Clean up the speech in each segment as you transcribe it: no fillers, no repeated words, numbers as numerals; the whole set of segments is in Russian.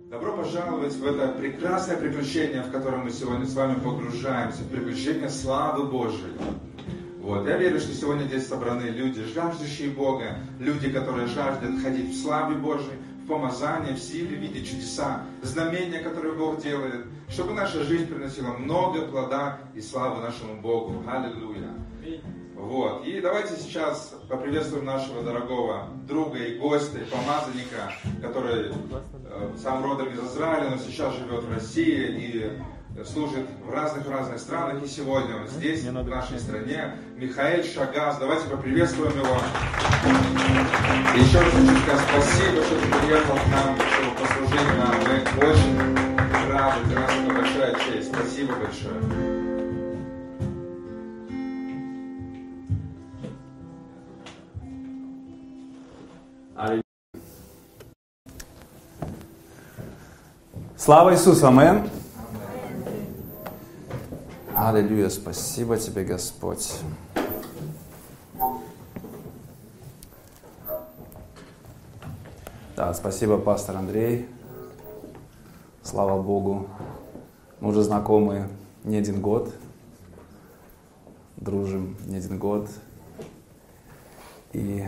Добро пожаловать в это прекрасное приключение, в котором мы сегодня с вами погружаемся, в приключение славы Божией. Вот. Я верю, что сегодня здесь собраны люди, жаждущие Бога, люди, которые жаждут ходить в славе Божией, в помазании, в силе, видеть чудеса, знамения, которые Бог делает, чтобы наша жизнь приносила много плода и славы нашему Богу. Аллилуйя. Вот. И давайте сейчас поприветствуем нашего дорогого друга и гостя, и помазанника, который сам родом из Израиля, но сейчас живет в России и служит в разных странах. И сегодня он здесь, в нашей стране, Михаэль Шагас. Давайте поприветствуем его. И еще раз хочу сказать спасибо, что ты приехал к нам, чтобы послужить нам. Мы очень рады, для нас это большая честь. Спасибо большое. Слава Иисусу, амин. Аллилуйя, спасибо тебе, Господь. Да, спасибо, пастор Андрей. Слава Богу. Мы уже знакомы не один год. Дружим не один год. И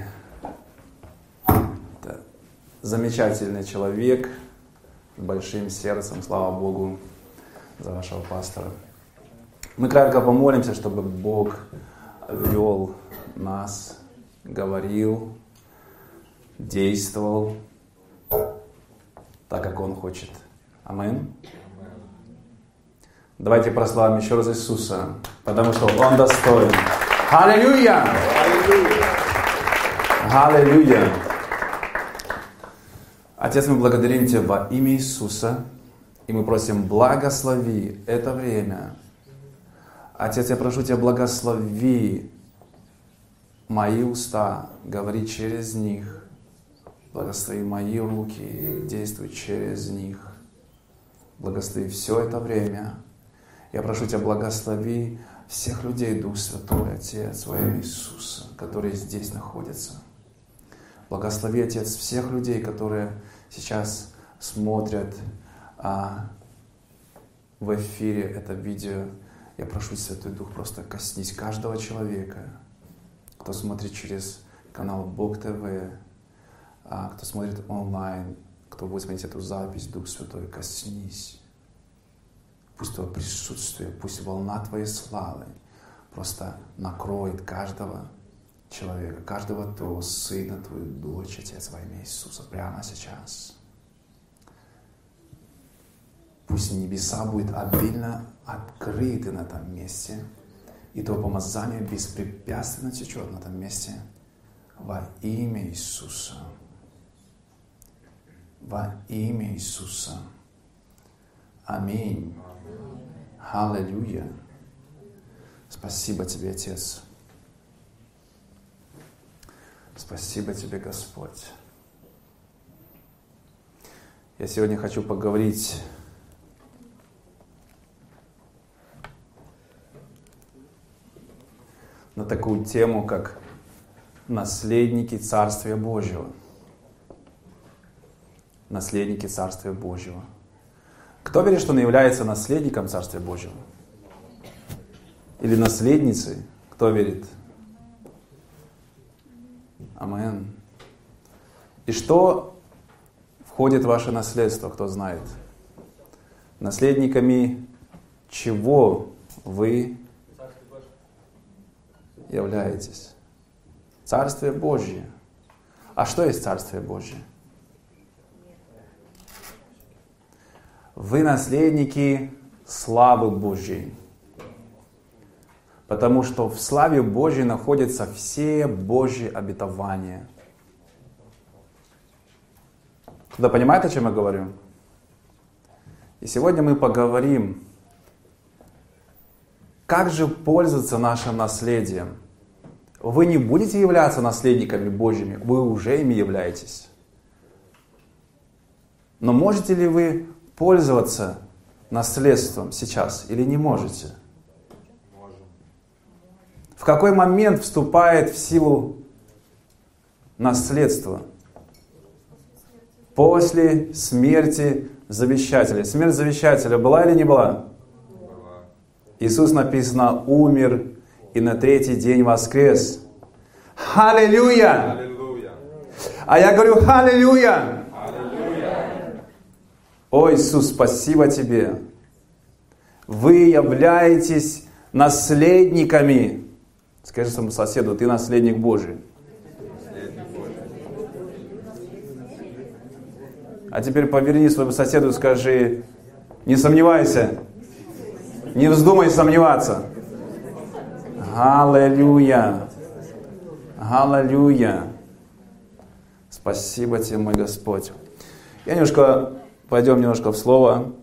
да, замечательный человек, с большим сердцем. Слава Богу за вашего пастора. Мы кратко помолимся, чтобы Бог вел нас, говорил, действовал так, как Он хочет. Аминь. Давайте прославим еще раз Иисуса, потому что Он достоин. Аллилуйя! Аллилуйя! Отец, мы благодарим Тебя во имя Иисуса, и мы просим, благослови это время. Отец, я прошу Тебя, благослови мои уста, говори через них. Благослови мои руки, действуй через них. Благослови все это время. Я прошу Тебя, благослови всех людей, Дух Святой, Отец, во имя Иисуса, которые здесь находятся. Благослови, Отец, всех людей, которые сейчас смотрят в эфире это видео. Я прошу, Святой Дух, просто коснись каждого человека, кто смотрит через канал Бог ТВ, кто смотрит онлайн, кто будет смотреть эту запись, Дух Святой, коснись. Пусть Твое присутствие, пусть волна Твоей славы просто накроет каждого человека, каждого Твоего сына, Твою дочь, Отец, во имя Иисуса, прямо сейчас. Пусть небеса будут обильно открыты на этом месте, и Твое помазание беспрепятственно течет на этом месте во имя Иисуса. Во имя Иисуса. Аминь. Аллилуйя. Спасибо Тебе, Отец. Спасибо Тебе, Господь. Я сегодня хочу поговорить на такую тему, как наследники Царствия Божьего. Наследники Царствия Божьего. Кто верит, что он является наследником Царствия Божьего? Или наследницей? Кто верит? Амин. И что входит в ваше наследство, кто знает? Наследниками чего вы являетесь? Царствие Божье. А что есть Царствие Божье? Вы наследники славы Божьей. Потому что в славе Божьей находятся все Божьи обетования. Кто-то понимает, о чем я говорю? И сегодня мы поговорим, как же пользоваться нашим наследием. Вы не будете являться наследниками Божьими, вы уже ими являетесь. Но можете ли вы пользоваться наследством сейчас или не можете? В какой момент вступает в силу наследство? после смерти завещателя. Смерть завещателя была или не была? Иисус, написано, умер и на третий день воскрес. Аллилуйя! А я говорю, аллилуйя! О, Иисус, спасибо Тебе. Вы являетесь наследниками. Скажи своему соседу, ты наследник Божий. А теперь поверни своему соседу и скажи, не сомневайся, не вздумай сомневаться. Аллилуйя! Аллилуйя! Спасибо Тебе, мой Господь. Пойдем немножко в Слово.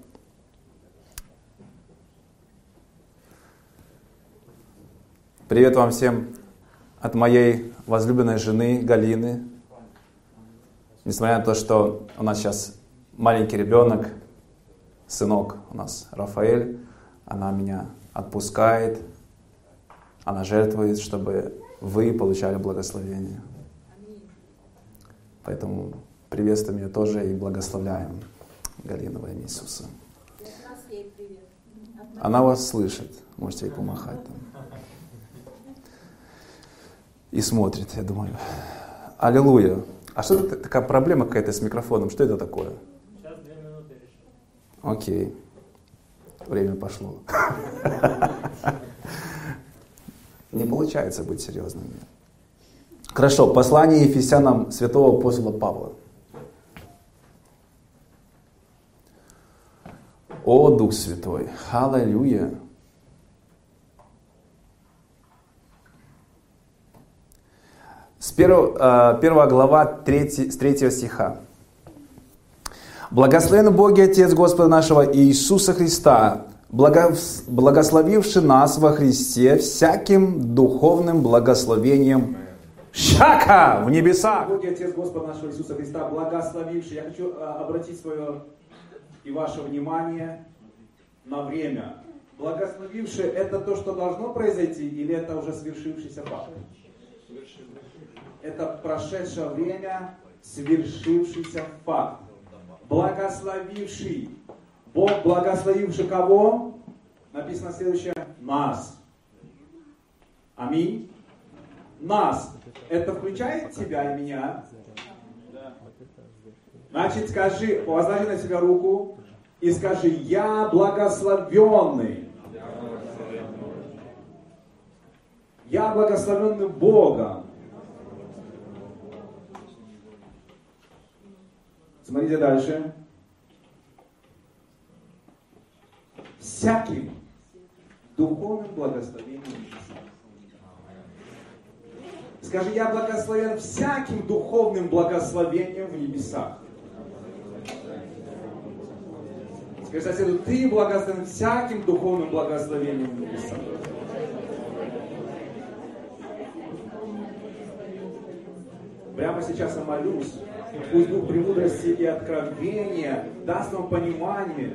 Привет вам всем от моей возлюбленной жены Галины. Несмотря на то, что у нас сейчас маленький ребенок, сынок у нас Рафаэль, она меня отпускает, она жертвует, чтобы вы получали благословение. Поэтому приветствуем ее тоже и благословляем, Галина, во имя Иисуса. Она вас слышит, можете ей помахать там. И смотрит, я думаю. Аллилуйя. А что это такая проблема какая-то с микрофоном? Что это такое? Сейчас 2 минуты решим. Окей. Время пошло. Не получается быть серьезными. Хорошо. Послание Ефесянам святого апостола Павла. О, Дух Святой. Аллилуйя. Первая глава, с 3 стиха. «Благословен Бог и Отец Господа нашего Иисуса Христа, благословивший нас во Христе всяким духовным благословением шака в небесах». Бог и Отец Господа нашего Иисуса Христа, благословивший. Я хочу обратить свое и ваше внимание на время. Благословивший — это то, что должно произойти, или это уже свершившийся факт? Это прошедшее время, свершившийся факт. Благословивший. Бог, благословивший кого? Написано следующее. Нас. Аминь. Нас. Это включает тебя и меня? Значит, скажи, возложи на себя руку и скажи: я благословенный. Я благословенный Богом. Смотрите дальше. Всяким духовным благословением. Скажи: я благословен всяким духовным благословением в небесах. Скажи соседу: ты благословен всяким духовным благословением в небесах. Прямо сейчас я молюсь. Пусть Дух премудрости и откровения даст нам понимание.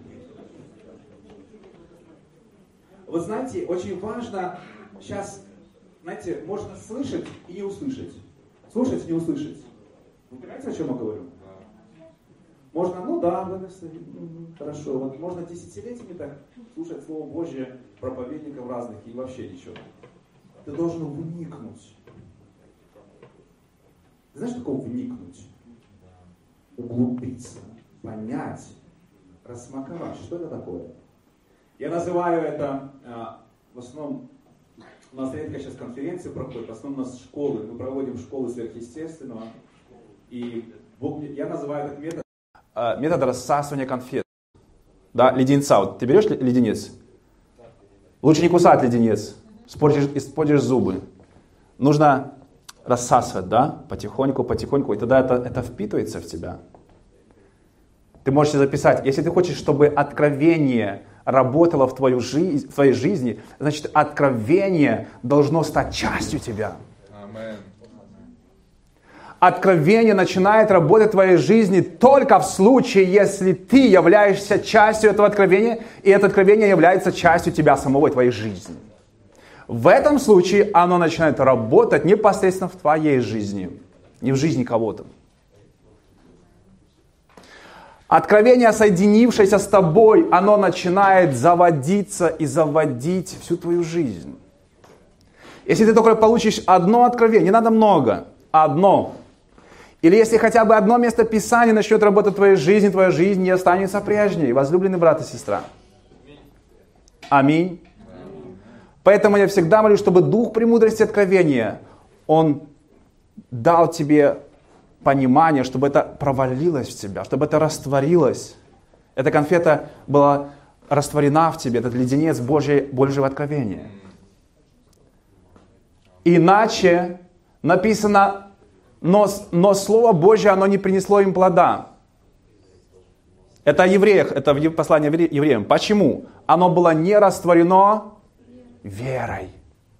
Вы знаете, очень важно сейчас, знаете, можно слышать и не услышать. Слушать и не услышать. Вы понимаете, о чем я говорю? Можно, ну да, благословен, хорошо. Вот можно десятилетиями так слушать Слово Божье проповедников разных и вообще ничего. Ты должен вникнуть. Ты знаешь, что такое вникнуть? Углубиться, понять, рассмаковать. Что это такое? Я называю это, в основном, у нас редко сейчас конференции проходят, в основном у нас школы, мы проводим школы сверхъестественного. И я называю этот метод. Метод рассасывания конфет. Да, леденца. Вот ты берешь леденец? Лучше не кусать леденец. Испортишь зубы. Нужно рассасывать, да? Потихоньку, потихоньку. И тогда это впитывается в тебя. Ты можешь записать. Если ты хочешь, чтобы откровение работало в твоей жизни, значит, откровение должно стать частью тебя. Аминь. Откровение начинает работать в твоей жизни только в случае, если ты являешься частью этого откровения, и это откровение является частью тебя самого и твоей жизни. В этом случае оно начинает работать непосредственно в твоей жизни, не в жизни кого-то. Откровение, соединившееся с тобой, оно начинает заводиться и заводить всю твою жизнь. Если ты только получишь одно откровение, не надо много, одно. Или если хотя бы одно место Писания начнет работать в твоей жизни, твоя жизнь не останется прежней. Возлюбленный брат и сестра. Аминь. Поэтому я всегда молюсь, чтобы Дух премудрости и откровения, Он дал тебе понимание, чтобы это провалилось в тебя, чтобы это растворилось. Эта конфета была растворена в тебе, этот леденец Божьего откровения. Иначе написано, но Слово Божье, оно не принесло им плода. Это о евреях, это в послании евреям. Почему? Оно было не растворено верой.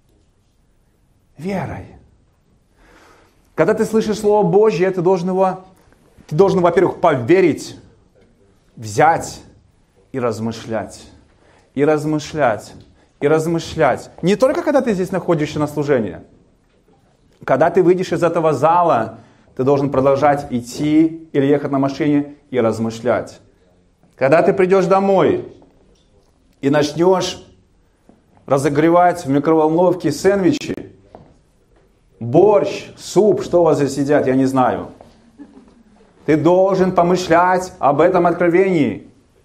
Верой. Когда ты слышишь Слово Божье, ты должен, во-первых, поверить, взять и размышлять. И размышлять. И размышлять. Не только когда ты здесь находишься на служении. Когда ты выйдешь из этого зала, ты должен продолжать идти или ехать на машине и размышлять. Когда ты придешь домой и начнешь разогревать в микроволновке сэндвичи, борщ, суп, что у вас здесь едят, я не знаю. Ты должен помышлять об этом откровении.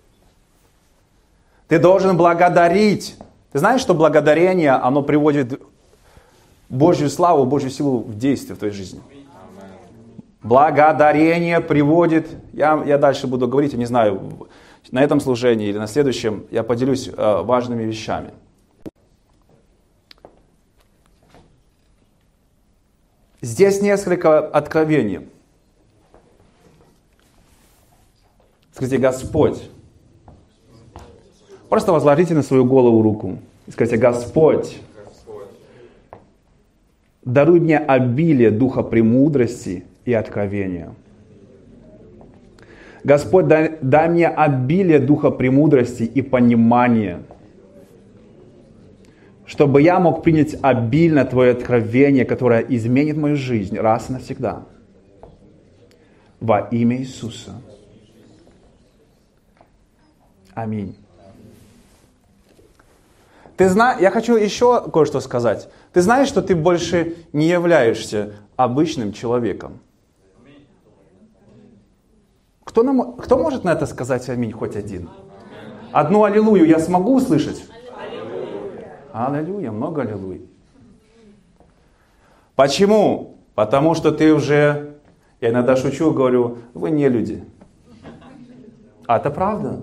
Ты должен благодарить. Ты знаешь, что благодарение, оно приводит Божью славу, Божью силу в действие в твоей жизни. Благодарение приводит, я дальше буду говорить, я не знаю, на этом служении или на следующем, я поделюсь важными вещами. Здесь несколько откровений. Скажите, Господь. Просто возложите на свою голову руку. И скажите, Господь, даруй мне обилие духа премудрости и откровения. Господь, дай мне обилие духа премудрости и понимания, чтобы я мог принять обильно Твое откровение, которое изменит мою жизнь раз и навсегда. Во имя Иисуса. Аминь. Ты знаешь, я хочу еще кое-что сказать. Ты знаешь, что ты больше не являешься обычным человеком? Кто может на это сказать аминь хоть один? Одну аллилуйю я смогу услышать? Аллилуйя, много аллилуйя. Почему? Потому что ты уже, я иногда шучу, говорю, вы не люди. А это правда.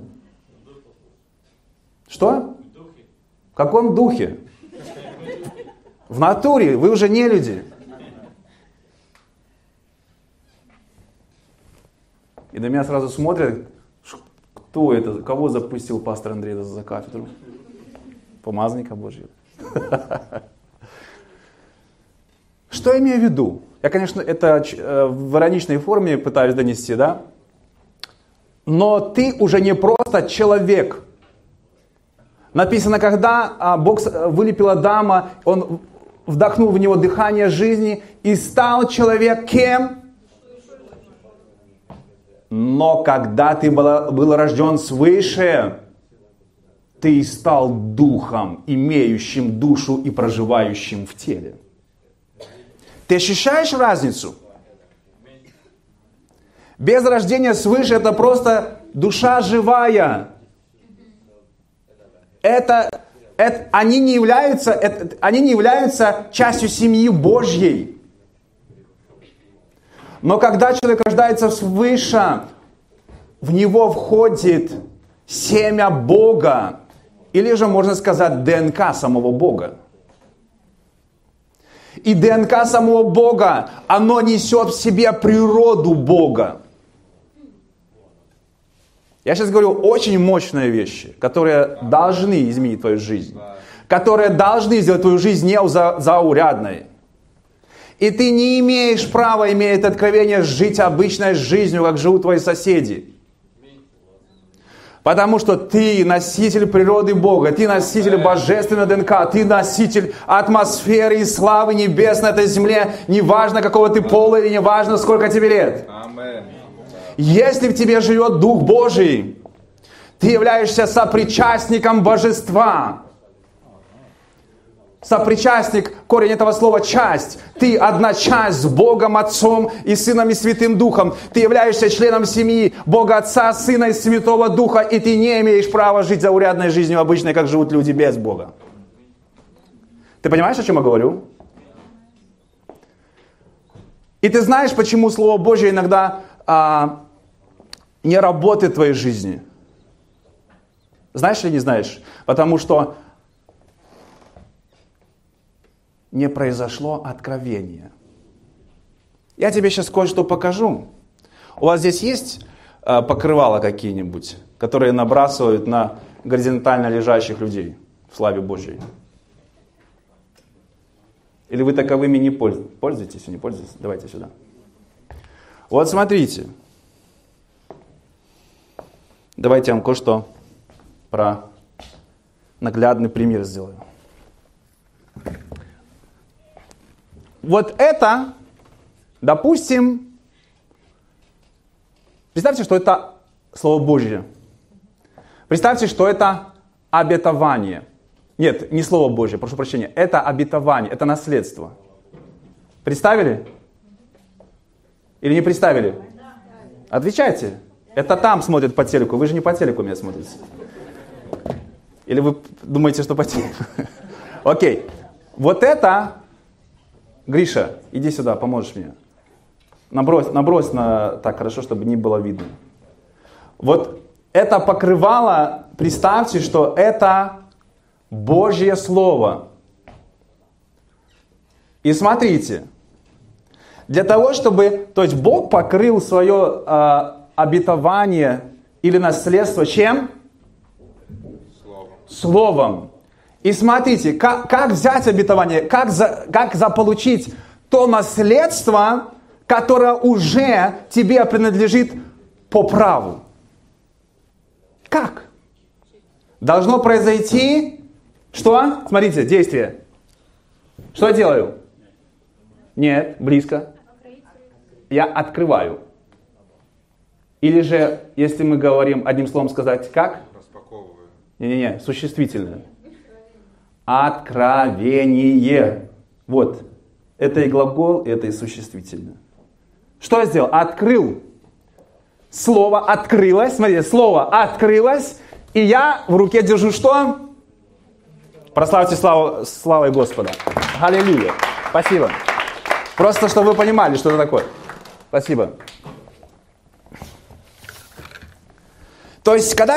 Что? В каком духе? В натуре, вы уже не люди. И на меня сразу смотрят, кто это, кого запустил пастор Андрей за кафедру? Помазанника Божьего. Что я имею в виду? Я, конечно, это в ироничной форме пытаюсь донести, да? Но ты уже не просто человек. Написано, когда Бог вылепил Адама, Он вдохнул в него дыхание жизни и стал человек кем? Но когда ты был рожден свыше, ты стал духом, имеющим душу и проживающим в теле. Ты ощущаешь разницу? Без рождения свыше это просто душа живая. Они не являются частью семьи Божьей. Но когда человек рождается свыше, в него входит семя Бога, или же можно сказать ДНК самого Бога. И ДНК самого Бога, оно несет в себе природу Бога. Я сейчас говорю очень мощные вещи, которые должны изменить твою жизнь, которые должны сделать твою жизнь незаурядной. И ты не имеешь права, имея это откровение, жить обычной жизнью, как живут твои соседи. Потому что ты носитель природы Бога, ты носитель божественной ДНК, ты носитель атмосферы и славы небес на этой земле, неважно какого ты пола и неважно сколько тебе лет. Если в тебе живет Дух Божий, ты являешься сопричастником божества. Сопричастник, корень этого слова часть. Ты одна часть с Богом Отцом и Сыном и Святым Духом. Ты являешься членом семьи Бога Отца, Сына и Святого Духа, и ты не имеешь права жить заурядной жизнью обычной, как живут люди без Бога. Ты понимаешь, о чем я говорю? И ты знаешь, почему Слово Божье иногда не работает в твоей жизни? Знаешь или не знаешь? Потому что не произошло откровение. Я тебе сейчас кое-что покажу. У вас здесь есть покрывала какие-нибудь, которые набрасывают на горизонтально лежащих людей в славе Божьей? Или вы таковыми не пользуетесь? Не пользуетесь? Давайте сюда. Вот смотрите. Давайте я вам кое-что про наглядный пример сделаю. Вот это, допустим, представьте, что это Слово Божье. Представьте, что это обетование. Нет, не Слово Божье, прошу прощения. Это обетование, это наследство. Представили? Или не представили? Отвечайте. Это там смотрят по телеку. Вы же не по телеку меня смотрите. Или вы думаете, что по телеку? Окей. Вот это... Гриша, иди сюда, поможешь мне. Набрось так хорошо, чтобы не было видно. Вот это покрывало, представьте, что это Божье Слово. И смотрите, для того, чтобы, то есть Бог покрыл свое обетование или наследство чем? Словом. И смотрите, как взять обетование, как заполучить то наследство, которое уже тебе принадлежит по праву. Как? Должно произойти, что? Смотрите, действие. Что я делаю? Нет, близко. Я открываю. Или же, если мы говорим одним словом сказать, как? Распаковываю. Не-не-не, существительное. Откровение. Вот. Это и глагол, это и существительное. Что я сделал? Открыл. Слово открылось. Смотрите, слово открылось. И я в руке держу что? Прославьте славой Господа. Аллилуйя. Спасибо. Просто, чтобы вы понимали, что это такое. Спасибо. То есть, когда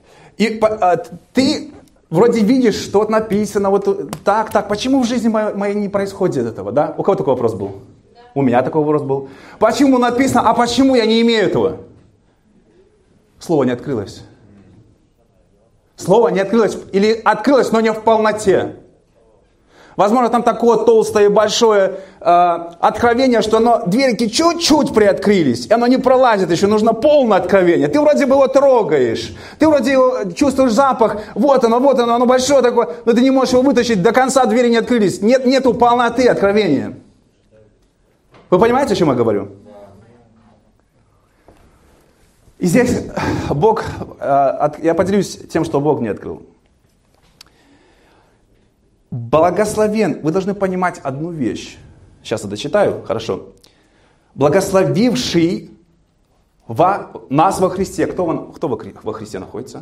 ты вроде видишь, что вот написано, вот так, почему в жизни моей не происходит этого, да? У кого такой вопрос был? Да. У меня такой вопрос был. Почему написано, а почему я не имею этого? Слово не открылось. Слово не открылось, или открылось, но не в полноте. Возможно, там такое толстое и большое откровение, что дверки чуть-чуть приоткрылись, и оно не пролазит еще, нужно полное откровение. Ты вроде бы его трогаешь, ты вроде его чувствуешь запах, вот оно большое такое, но ты не можешь его вытащить, до конца двери не открылись. Нету полноты откровения. Вы понимаете, о чем я говорю? И здесь Бог, я поделюсь тем, что Бог мне открыл. Благословен, вы должны понимать одну вещь. Сейчас я дочитаю, хорошо. Благословивший нас во Христе. Кто во Христе находится?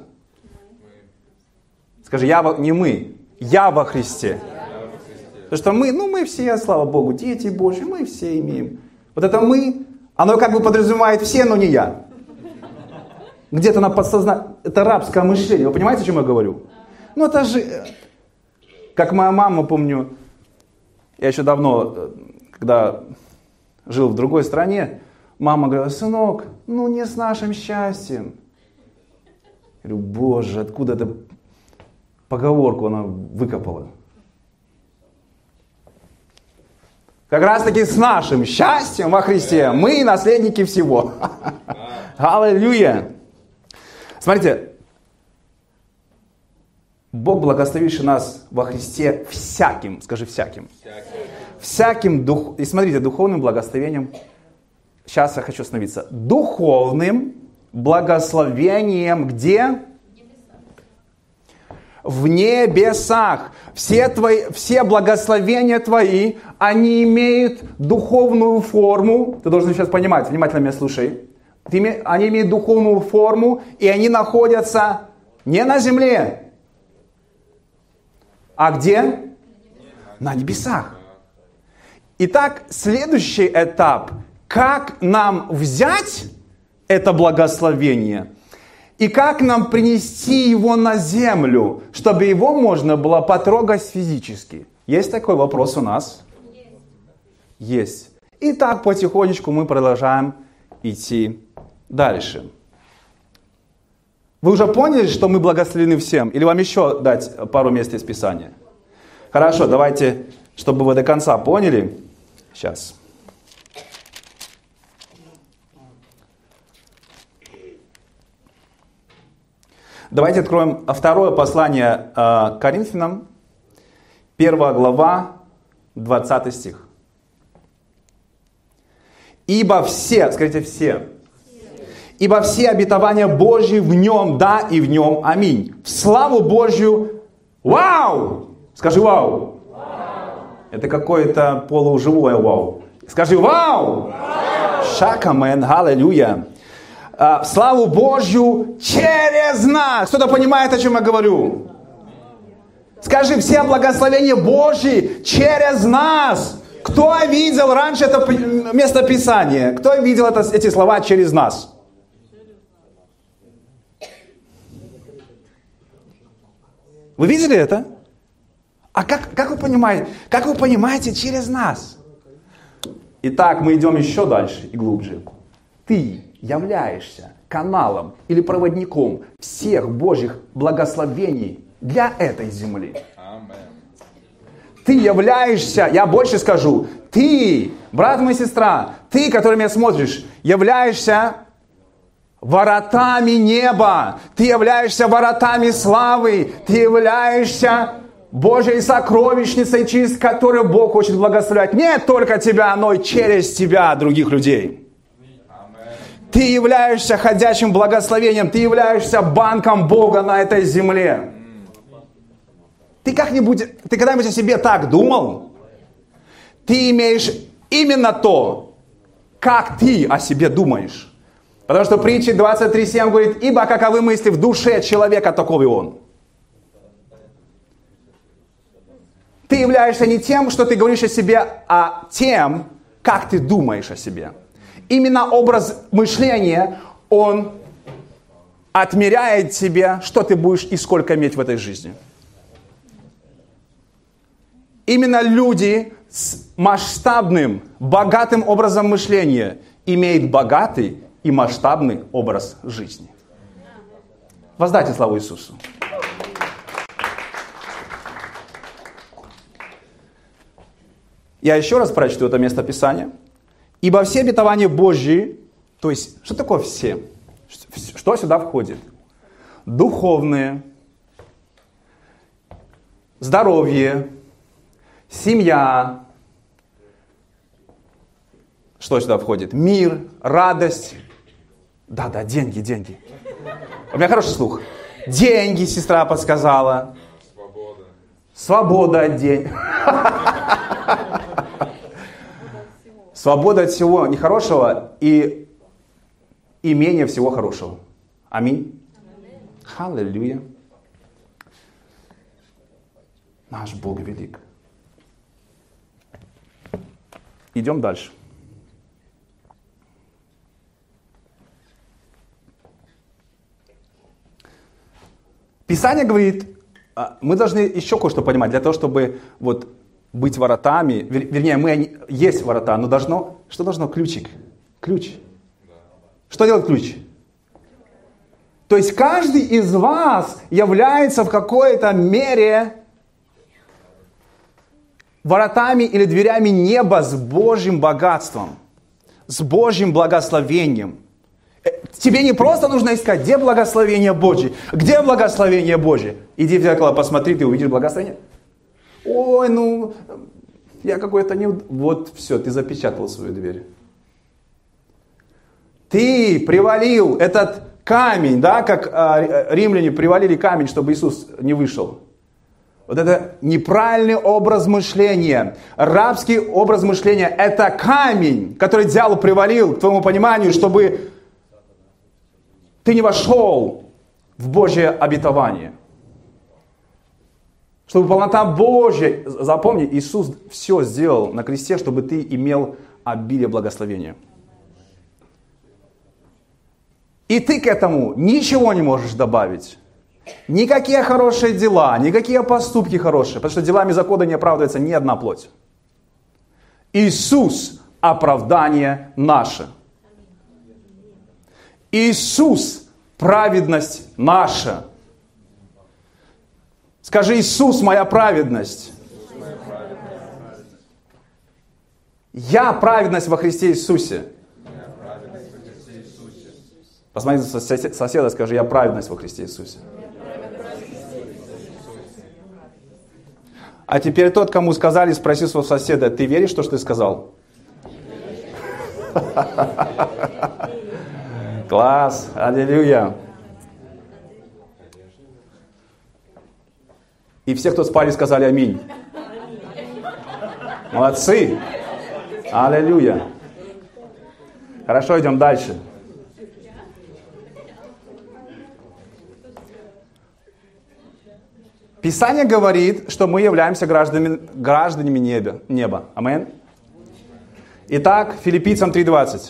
Скажи, не мы, я во Христе. Потому что мы все, слава Богу, дети Божьи, мы все имеем. Вот это мы, оно как бы подразумевает все, но не я. Где-то на подсознании, это рабское мышление. Вы понимаете, о чем я говорю? Это же... Как моя мама, помню, я еще давно, когда жил в другой стране, мама говорила: сынок, не с нашим счастьем. Я говорю: Боже, откуда эта поговорку она выкопала? Как раз таки с нашим счастьем во Христе мы наследники всего. Аллилуйя. Смотрите. Бог, благословивший нас во Христе всяким, скажи всяким. Всяким и смотрите, духовным благословением сейчас я хочу остановиться, духовным благословением где? В небесах. Все благословения твои, они имеют духовную форму. Ты должен сейчас понимать, внимательно меня слушай. Они имеют духовную форму, и они находятся не на земле. А где? На небесах. Итак, следующий этап. Как нам взять это благословение и как нам принести его на землю, чтобы его можно было потрогать физически? Есть такой вопрос у нас? Есть. И так потихонечку мы продолжаем идти дальше. Вы уже поняли, что мы благословены всем? Или вам еще дать пару мест из Писания? Хорошо, давайте, чтобы вы до конца поняли. Сейчас. Давайте откроем второе послание к Коринфянам, 1 глава, 20 стих. Ибо все, скажите все, ибо все обетования Божьи в нем, да и в нем, аминь. В славу Божью, вау! Скажи вау. Это какое-то полуживое вау. Скажи вау! Шакамен, аллилуйя. В славу Божью через нас. Кто-то понимает, о чем я говорю? Скажи, все благословения Божьи через нас. Кто видел раньше это местописание? Кто видел эти слова через нас? Вы видели это? А как вы понимаете? Как вы понимаете через нас? Итак, мы идем еще дальше и глубже. Ты являешься каналом или проводником всех Божьих благословений для этой земли. Ты являешься, я больше скажу, ты, брат мой, сестра, ты, который меня смотришь, являешься воротами неба. Ты являешься воротами славы. Ты являешься Божьей сокровищницей, через которую Бог хочет благословлять не только тебя, но и через тебя других людей. Ты являешься ходячим благословением. Ты являешься банком Бога на этой земле. Ты когда-нибудь о себе так думал? Ты имеешь именно то, как ты о себе думаешь. Потому что притча 23:7 говорит, ибо каковы мысли в душе человека, таков и он. Ты являешься не тем, что ты говоришь о себе, а тем, как ты думаешь о себе. Именно образ мышления, он отмеряет тебе, что ты будешь и сколько иметь в этой жизни. Именно люди с масштабным, богатым образом мышления имеют богатый и масштабный образ жизни. Воздайте славу Иисусу. Я еще раз прочту это место Писания. Ибо все обетования Божьи, то есть, что такое все? Что сюда входит? Духовные, здоровье, семья. Что сюда входит? Мир, радость. Да, деньги. У меня хороший слух. Деньги, сестра подсказала. Свобода от денег. Свобода от всего нехорошего и имение всего хорошего. Аминь. Аллилуйя. Наш Бог велик. Идем дальше. Писание говорит, мы должны еще кое-что понимать, для того, чтобы вот быть воротами, вернее, есть ворота, но что должно? Ключик. Ключ. Что делает ключ? То есть каждый из вас является в какой-то мере воротами или дверями неба с Божьим богатством, с Божьим благословением. Тебе не просто нужно искать, где благословение Божье. Где благословение Божье? Иди в зеркало, посмотри, ты увидишь благословение. Ой, я какой-то не... Вот все, ты запечатал свою дверь. ты привалил этот камень, да, как римляне привалили камень, чтобы Иисус не вышел. Вот это неправильный образ мышления. Рабский образ мышления – это камень, который дьявол привалил к твоему пониманию, чтобы ты не вошел в Божье обетование. Чтобы полнота Божья, запомни, Иисус все сделал на кресте, чтобы ты имел обилие благословения. И ты к этому ничего не можешь добавить. Никакие хорошие дела, никакие поступки хорошие, потому что делами закона не оправдывается ни одна плоть. Иисус – оправдание наше. Иисус – праведность наша. Скажи: Иисус – моя праведность. Я праведность во Христе Иисусе. Посмотри на соседа, скажи: я праведность во Христе Иисусе. А теперь тот, кому сказали, спроси своего соседа: ты веришь в то, что ты сказал? Класс, аллилуйя. И все, кто спали, сказали аминь. Молодцы. Аллилуйя. Хорошо, идем дальше. Писание говорит, что мы являемся гражданами неба. Амин. Итак, Филиппийцам 3:20.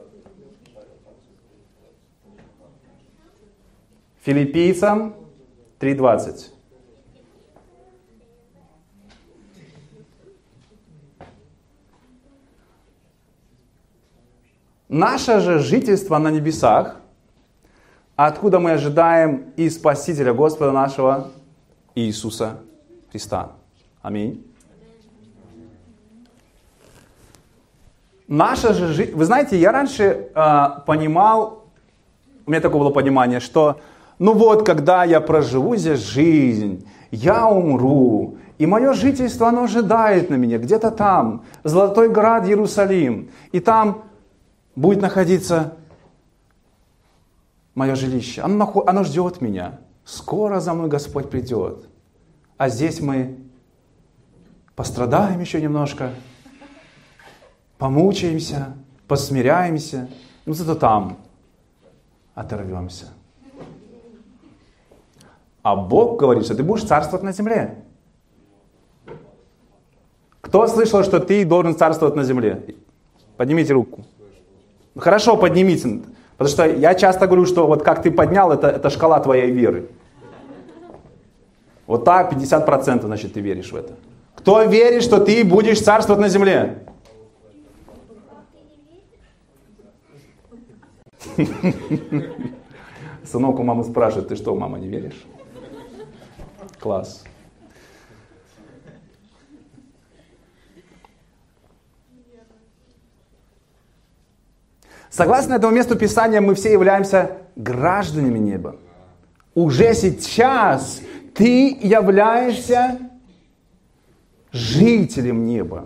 Филиппийцам 3:20. Наше же жительство на небесах, откуда мы ожидаем и Спасителя Господа нашего Иисуса Христа. Аминь. Наша же жизнь... Вы знаете, я раньше понимал, у меня такое было понимание, что ну вот, когда я проживу здесь жизнь, я умру, и мое жительство, оно ожидает на меня, где-то там, Золотой город Иерусалим, и там будет находиться мое жилище. Оно ждет меня. Скоро за мной Господь придет. А здесь мы пострадаем еще немножко, помучаемся, посмиряемся, но зато там оторвемся. А Бог говорит, что ты будешь царствовать на земле. Кто слышал, что ты должен царствовать на земле? Поднимите руку. Хорошо, поднимите. Потому что я часто говорю, что вот как ты поднял, это шкала твоей веры. Вот так 50%, значит, ты веришь в это. Кто верит, что ты будешь царствовать на земле? Сынок у мамы спрашивает: ты что, мама, не веришь? Класс. Согласно этому месту Писания, мы все являемся гражданами неба. Уже сейчас ты являешься жителем неба.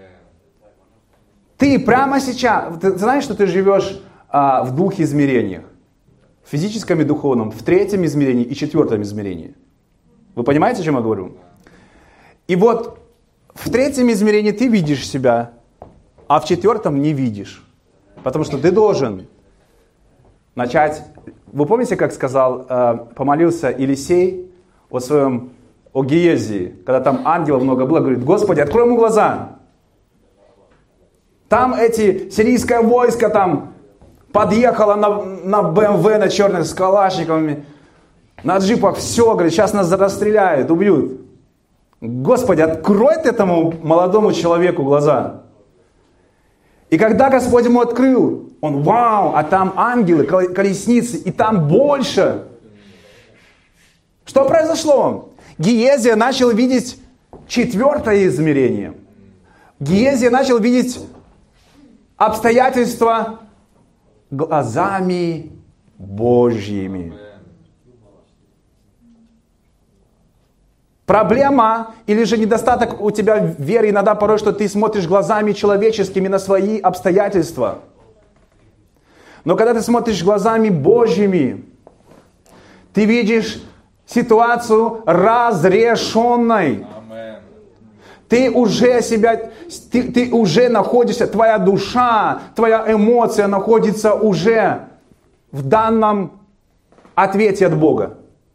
Ты прямо сейчас, ты знаешь, что ты живешь в двух измерениях. В физическом и духовном, в третьем измерении и четвертом измерении. Вы понимаете, о чем я говорю? И вот в третьем измерении ты видишь себя, а в четвертом не видишь. Потому что ты должен начать... Вы помните, как сказал, помолился Елисей о Гиезии, когда там ангелов много было, говорит: Господи, открой ему глаза. Там сирийское войско там подъехало на БМВ, на черных с калашниковыми, на джипах, все, говорит, сейчас нас расстреляют, убьют. Господи, открой ты этому молодому человеку глаза. И когда Господь ему открыл, он: вау, а там ангелы, колесницы, и там больше. Что произошло? Гиезия начал видеть четвертое измерение. Гиезия начал видеть обстоятельства глазами Божьими. Проблема или же недостаток у тебя веры иногда порой, что ты смотришь глазами человеческими на свои обстоятельства. Но когда ты смотришь глазами Божьими, ты видишь ситуацию разрешенной. Ты уже ты уже находишься, твоя душа, твоя эмоция находится уже в данном ответе от Бога.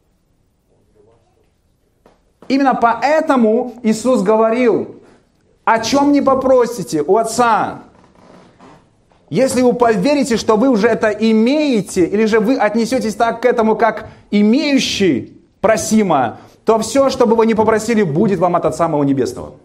Именно поэтому Иисус говорил, о чем не попросите у Отца. Если вы поверите, что вы уже это имеете, или же вы отнесетесь так к этому, как имеющий просимое, то все, что бы вы ни попросили, будет вам от Отца моего Небесного.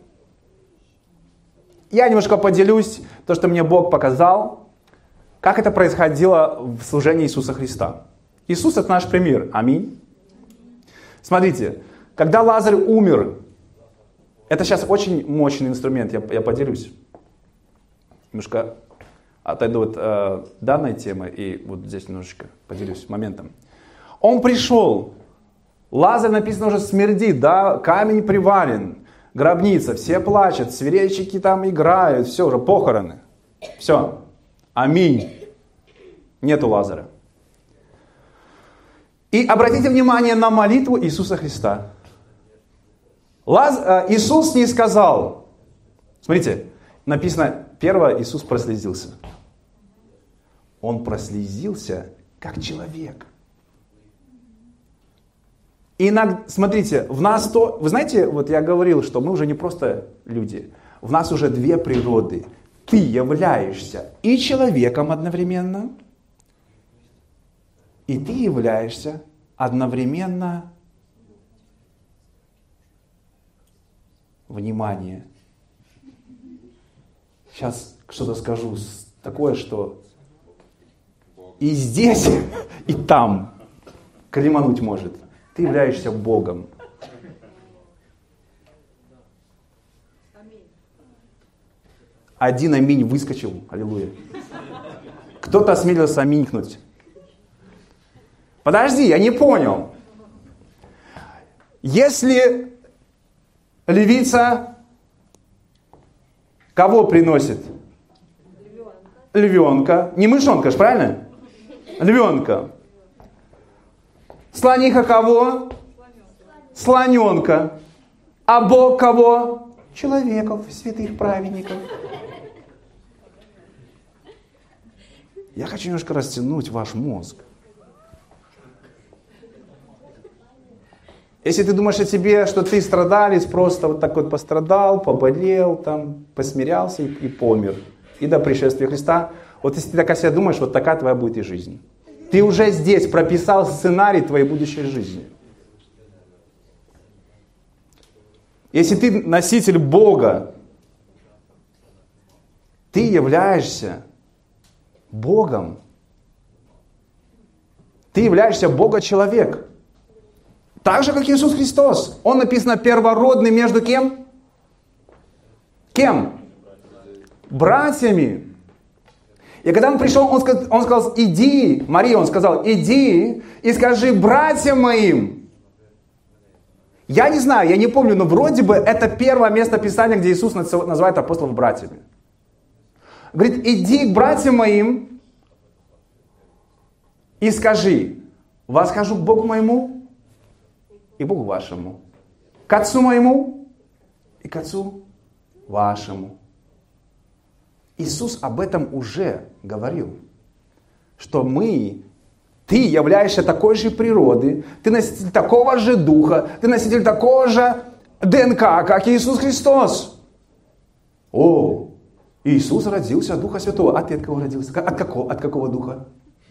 Я немножко поделюсь, то, что мне Бог показал, как это происходило в служении Иисуса Христа. Иисус — это наш пример. Аминь. Смотрите, когда Лазарь умер, это сейчас очень мощный инструмент, я поделюсь. Немножко отойду от данной темы и вот здесь немножечко поделюсь моментом. Он пришел, Лазарь, написано, уже смердит, да, камень привален, гробница, все плачут, свирельщики там играют, все, уже похороны. Все, аминь. Нету Лазаря. И обратите внимание на молитву Иисуса Христа. Иисус не сказал, смотрите, написано, первое, Иисус прослезился. Он прослезился как человек. И смотрите, в нас вы знаете, вот я говорил, что мы уже не просто люди, в нас уже две природы. Ты являешься и человеком одновременно, и ты являешься одновременно, внимание, сейчас что-то скажу такое, что и здесь, и там клемануть может. Ты являешься Богом. Один аминь выскочил. Аллилуйя. Кто-то осмелился аминькнуть. Подожди, я не понял. Если левица кого приносит? Львенка. Не мышонка ж, правильно? Львенка. Слониха кого? Слоненка. А Бог кого? Человеков, святых праведников. Я хочу немножко растянуть ваш мозг. Если ты думаешь о себе, что ты страдалец, просто вот так вот пострадал, поболел, там, посмирялся и помер. И до пришествия Христа. Вот если ты так о себе думаешь, вот такая твоя будет и жизнь. Ты уже здесь прописал сценарий твоей будущей жизни. Если ты носитель Бога, ты являешься Богом. Ты являешься Бога-человек. Так же, как Иисус Христос. Он написано первородный между кем? Кем? Братьями. И когда он пришел, он сказал, иди, Мария, он сказал, иди и скажи братьям моим. Я не знаю, я не помню, но вроде бы это первое место Писания, где Иисус называет апостолов братьями. Говорит, иди к братьям моим и скажи, восхожу к Богу моему и Богу вашему, к Отцу моему и к Отцу вашему. Иисус об этом уже говорил, что ты являешься такой же природы, ты носитель такого же духа, ты носитель такого же ДНК, как и Иисус Христос. О, Иисус родился от Духа Святого. А ты от кого родился? От какого духа?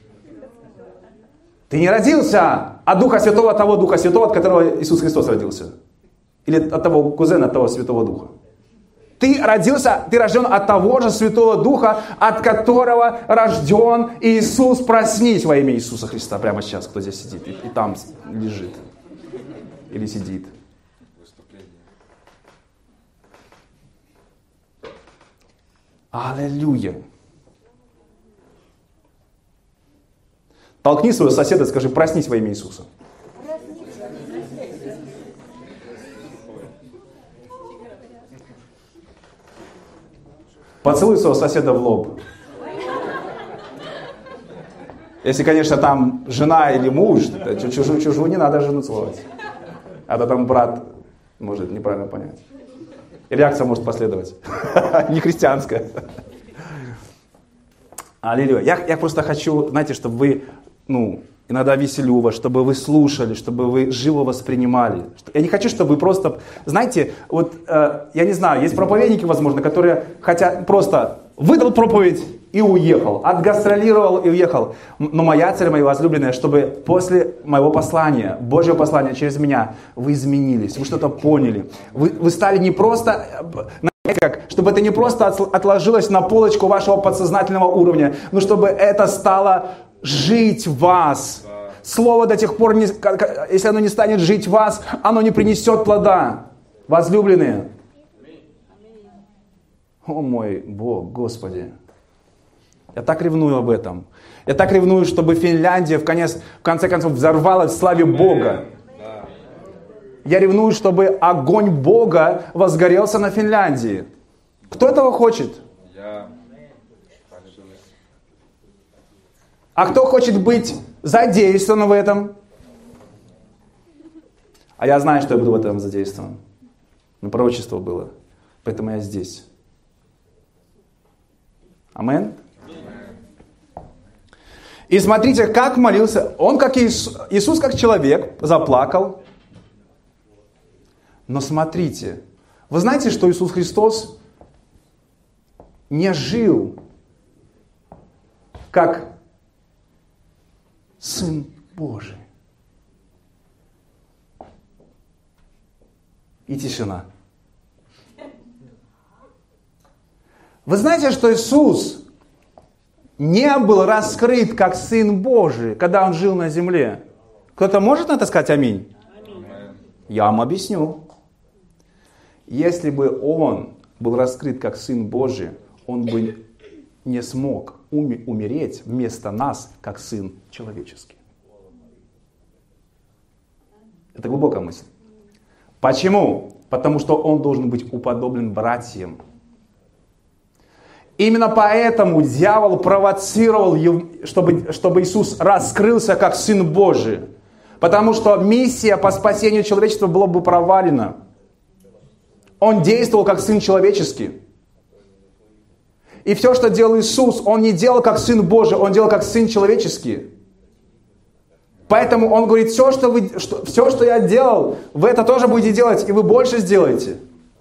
Ты не родился от Духа Святого, от того Духа Святого, от которого Иисус Христос родился. Или от того кузена, от того Святого Духа. Ты рожден от того же Святого Духа, от которого рожден Иисус. Проснись во имя Иисуса Христа прямо сейчас, кто здесь сидит и там лежит или сидит. Аллилуйя. Толкни своего соседа и скажи, проснись во имя Иисуса. Поцелуй своего соседа в лоб. Если, конечно, там жена или муж, чужую не надо жену целовать. А то там брат может неправильно понять. И реакция может последовать. Не христианская. Аллилуйя. Я просто хочу, знаете, чтобы вы, иногда веселю вас, чтобы вы слушали, чтобы вы живо воспринимали. Я не хочу, чтобы вы просто, знаете, я не знаю, есть проповедники, возможно, которые хотят просто выдал проповедь и уехал, отгастролировал и уехал. Но моя цель, моя возлюбленная, чтобы после моего послания, Божьего послания через меня, вы изменились, вы что-то поняли. Вы стали не просто, чтобы это не просто отложилось на полочку вашего подсознательного уровня, но чтобы это стало жить в вас. Слово до тех пор, если оно не станет жить в вас, оно не принесет плода. Возлюбленные. О мой Бог, Господи. Я так ревную об этом. Я так ревную, чтобы Финляндия в конце концов взорвалась в славе Бога. Я ревную, чтобы огонь Бога возгорелся на Финляндии. Кто этого хочет? А кто хочет быть задействован в этом? А я знаю, что я буду в этом задействован. Но пророчество было. Поэтому я здесь. Амин. И смотрите, как молился. Он, как Иисус, как человек, заплакал. Но смотрите, вы знаете, что Иисус Христос не жил как Сын Божий. И тишина. Вы знаете, что Иисус не был раскрыт как Сын Божий, когда Он жил на земле? Кто-то может на это сказать аминь? Я вам объясню. Если бы Он был раскрыт как Сын Божий, Он бы не смог умереть вместо нас, как Сын человеческий. Это глубокая мысль. Почему? Потому что Он должен быть уподоблен братьям. Именно поэтому дьявол провоцировал, чтобы Иисус раскрылся как Сын Божий. Потому что миссия по спасению человечества была бы провалена. Он действовал как Сын человеческий. И все, что делал Иисус, Он не делал как Сын Божий, Он делал как Сын человеческий. Поэтому Он говорит, все, что я делал, вы это тоже будете делать, и вы больше сделаете.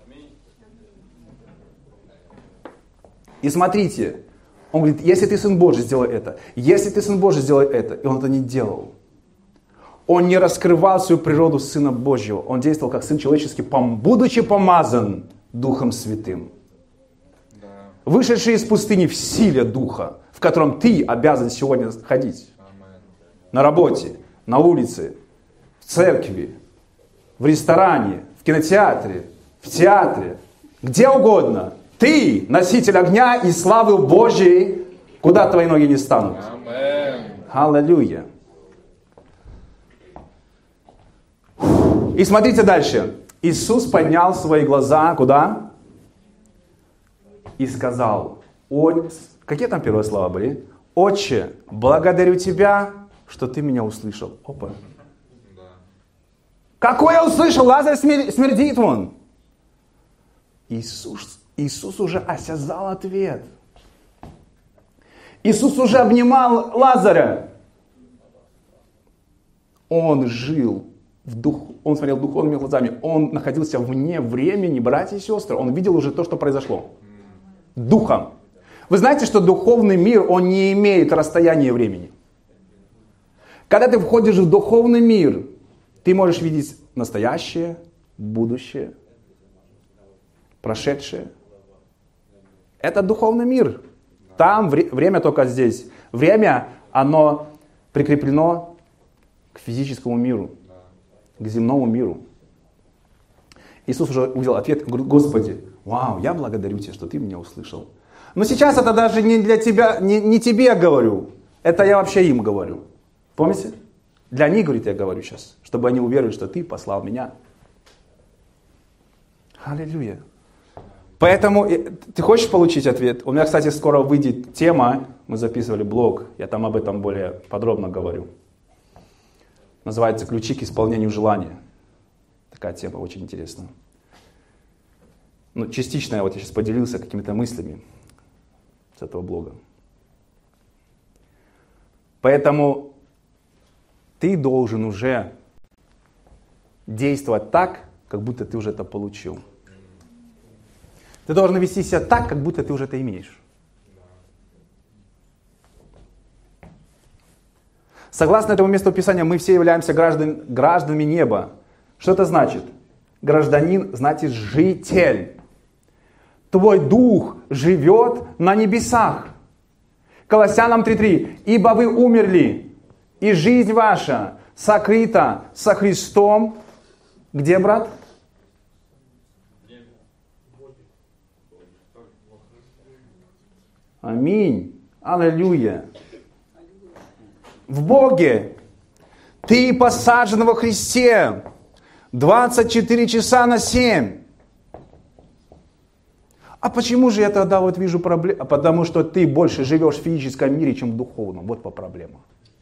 И смотрите, Он говорит, если ты Сын Божий, сделай это. Если ты Сын Божий, сделай это. И Он это не делал. Он не раскрывал свою природу Сына Божьего. Он действовал как Сын человеческий, будучи помазан Духом Святым. Вышедший из пустыни в силе Духа, в котором ты обязан сегодня ходить. На работе, на улице, в церкви, в ресторане, в кинотеатре, в театре, где угодно. Ты носитель огня и славы Божьей, куда твои ноги не станут. Аллилуйя. И смотрите дальше. Иисус поднял свои глаза куда? И сказал, какие там первые слова были? Отче, благодарю Тебя, что Ты меня услышал. Опа. Какой услышал? Лазарь смердит вон. Иисус уже осязал ответ. Иисус уже обнимал Лазаря. Он жил в духу, он смотрел духовными глазами. Он находился вне времени, братья и сестры. Он видел уже то, что произошло. Духом. Вы знаете, что духовный мир, он не имеет расстояния времени. Когда ты входишь в духовный мир, ты можешь видеть настоящее, будущее, прошедшее. Это духовный мир. Там время только здесь. Время, оно прикреплено к физическому миру, к земному миру. Иисус уже увидел ответ, говорит, Господи, вау, я благодарю Тебя, что Ты меня услышал. Но сейчас это даже не для Тебя, не Тебе говорю, это я вообще им говорю. Помните? Для них, говорит, я говорю сейчас, чтобы они уверовали, что Ты послал меня. Аллилуйя. Поэтому ты хочешь получить ответ? У меня, кстати, скоро выйдет тема, мы записывали блог, я там об этом более подробно говорю. Называется «Ключи к исполнению желания». Такая тема очень интересная. Ну, частично я сейчас поделился какими-то мыслями с этого блога. Поэтому ты должен уже действовать так, как будто ты уже это получил. Ты должен вести себя так, как будто ты уже это имеешь. Согласно этому месту Писания, мы все являемся гражданами неба. Что это значит? Гражданин значит житель. Твой дух живет на небесах. Колоссянам 3:3. Ибо вы умерли, и жизнь ваша сокрыта со Христом. Где, брат? Аминь. Аллилуйя. В Боге. Ты посажен во Христе 24 часа на 7. А почему же я тогда вот вижу проблему? Потому что ты больше живешь в физическом мире, чем в духовном. Вот по проблема.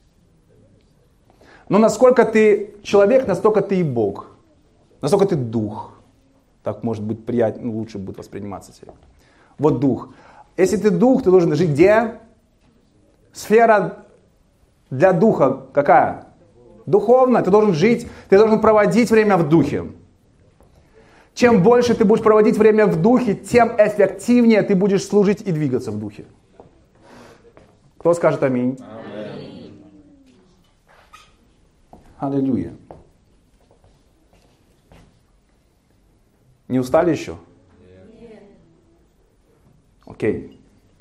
Но насколько ты человек, настолько ты и Бог. Насколько ты дух. Так может быть приятнее, лучше будет восприниматься тебе. Вот дух. Если ты дух, ты должен жить где? Сфера для духа какая? Духовная. Ты должен жить, ты должен проводить время в духе. Чем больше ты будешь проводить время в духе, тем эффективнее ты будешь служить и двигаться в духе. Кто скажет аминь? Аминь. Аллилуйя. Не устали еще? Нет. Окей.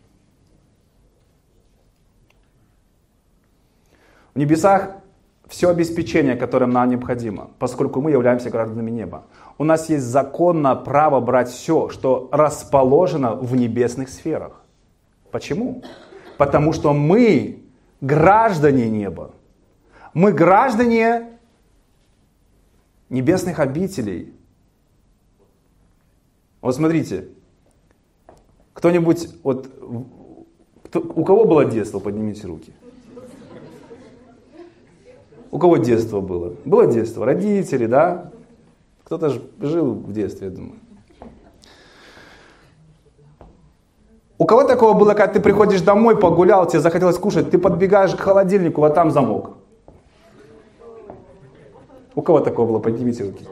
В небесах все обеспечение, которое нам необходимо, поскольку мы являемся гражданами неба. У нас есть законное право брать все, что расположено в небесных сферах. Почему? Потому что мы граждане неба. Мы граждане небесных обителей. Вот смотрите, кто-нибудь, вот, у кого было детство, поднимите руки. У кого детство было? Было детство, родители, да? Кто-то же жил в детстве, я думаю. У кого такого было, когда ты приходишь домой, погулял, тебе захотелось кушать, ты подбегаешь к холодильнику, а там замок? У кого такого было? Поднимите руки.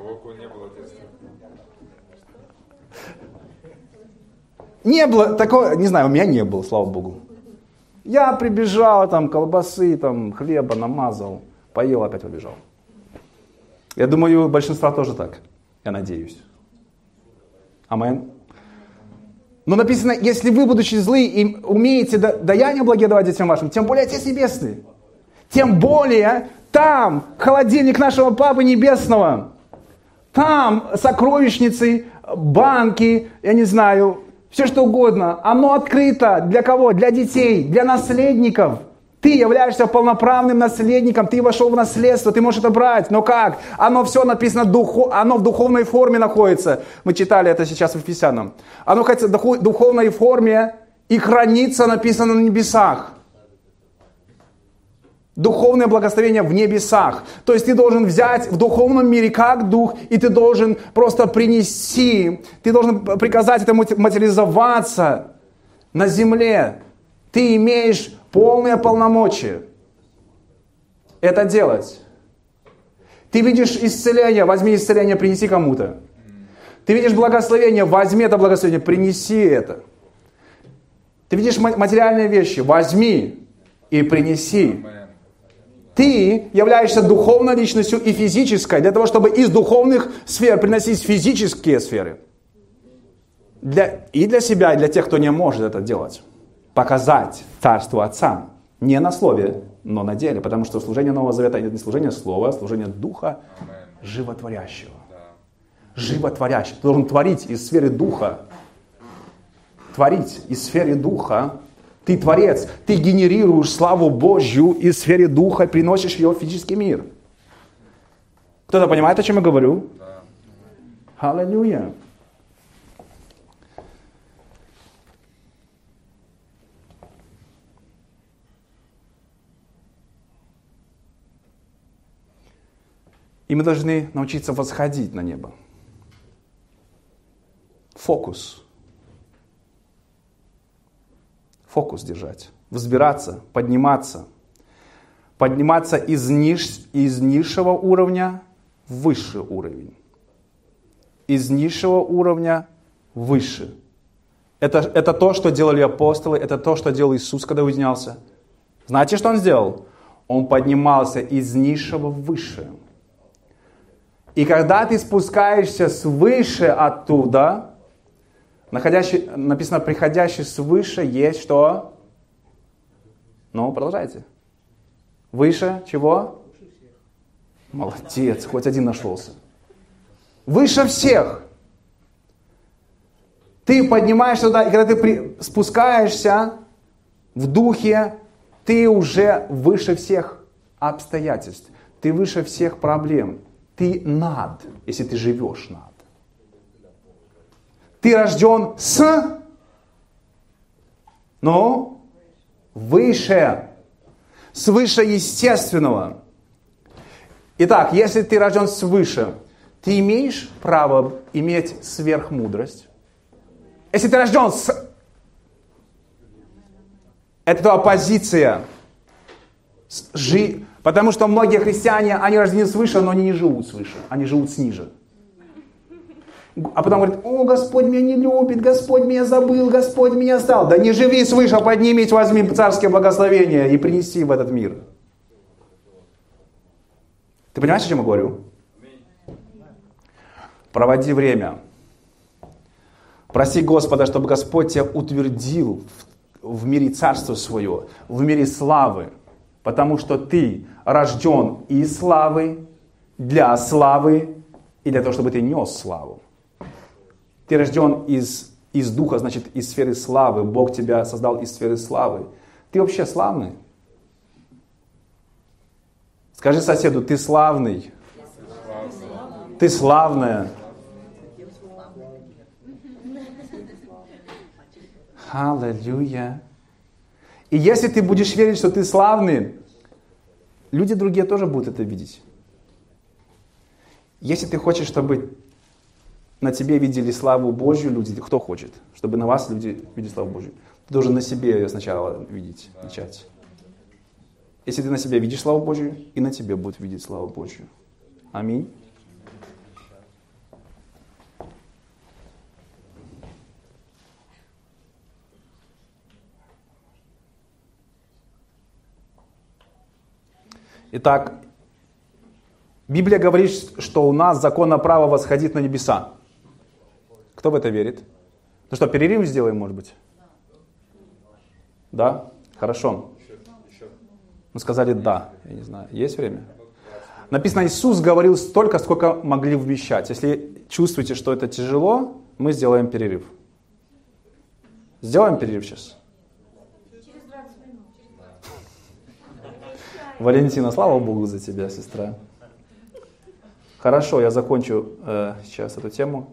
Не было такого, не знаю, у меня не было, слава Богу. Я прибежал, там, колбасы, там, хлеба намазал, поел, опять побежал. Я думаю, у большинства тоже так, я надеюсь. Амен. Но написано, если вы, будучи злы, и умеете даяние благие давать детям вашим, тем более Отец Небесный. Тем более там холодильник нашего Папы Небесного. Там сокровищницы, банки, я не знаю, все что угодно. Оно открыто для кого? Для детей, для наследников. Ты являешься полноправным наследником, ты вошел в наследство, ты можешь это брать. Но как? Оно все написано, оно в духовной форме находится. Мы читали это сейчас в Ефесянам. Оно находится в духовной форме и хранится, написано на небесах. Духовное благословение в небесах. То есть ты должен взять в духовном мире как дух, и ты должен просто принести, ты должен приказать этому материализоваться на земле. Ты имеешь полное полномочия это делать. Ты видишь исцеление, возьми исцеление, принеси кому-то. Ты видишь благословение, возьми это благословение, принеси это. Ты видишь материальные вещи, возьми и принеси. Ты являешься духовной личностью и физической, для того, чтобы из духовных сфер приносить физические сферы. И для себя, и для тех, кто не может это делать. Показать Царство Отца. Не на слове, но на деле. Потому что служение Нового Завета это не служение слова, а служение Духа животворящего. Животворящего. Ты должен творить из сферы Духа. Творить из сферы Духа. Ты творец. Ты генерируешь славу Божью из сферы Духа и приносишь ее в физический мир. Кто-то понимает, о чем я говорю? Аллилуйя. И мы должны научиться восходить на небо. Фокус. Фокус держать. Взбираться, подниматься. Подниматься из низшего уровня в высший уровень. Из низшего уровня выше. Это то, что делали апостолы, это то, что делал Иисус, когда уединялся. Знаете, что Он сделал? Он поднимался из низшего в высшее. И когда ты спускаешься свыше оттуда, написано, приходящий свыше есть что? Ну, продолжайте. Выше чего? Молодец, хоть один нашелся. Выше всех. Ты поднимаешься туда, и когда ты спускаешься в духе, ты уже выше всех обстоятельств. Ты выше всех проблем. Ты над, если ты живешь над. Ты рожден выше. Свыше естественного. Итак, если ты рожден свыше, ты имеешь право иметь сверхмудрость. Если ты рожден это твоя позиция. Потому что многие христиане, они рождены свыше, но они не живут свыше. Они живут сниже. А потом говорят: о, Господь меня не любит, Господь меня забыл, Господь меня стал. Да не живи свыше, поднимись, возьми царские благословения и принеси в этот мир. Ты понимаешь, о чем я говорю? Проводи время. Проси Господа, чтобы Господь тебя утвердил в мире царства свое, в мире славы. Потому что ты рожден из славы, для славы и для того, чтобы ты нес славу. Ты рожден из духа, значит, из сферы славы. Бог тебя создал из сферы славы. Ты вообще славный. Скажи соседу: ты славный. Ты славная. Аллилуйя. И если ты будешь верить, что ты славный, люди другие тоже будут это видеть. Если ты хочешь, чтобы на тебе видели славу Божью люди, кто хочет, чтобы на вас люди видели славу Божью, ты должен на себе ее сначала видеть, начать. Если ты на себе видишь славу Божью, и на тебе будут видеть славу Божью. Аминь. Итак, Библия говорит, что у нас законно право восходить на небеса. Кто в это верит? Ну что, перерыв сделаем, может быть? Да? Хорошо. Мы сказали да. Я не знаю, есть время? Написано, Иисус говорил столько, сколько могли вмещать. Если чувствуете, что это тяжело, мы сделаем перерыв. Сделаем перерыв сейчас? Валентина, слава Богу за тебя, сестра. Хорошо, я закончу сейчас эту тему.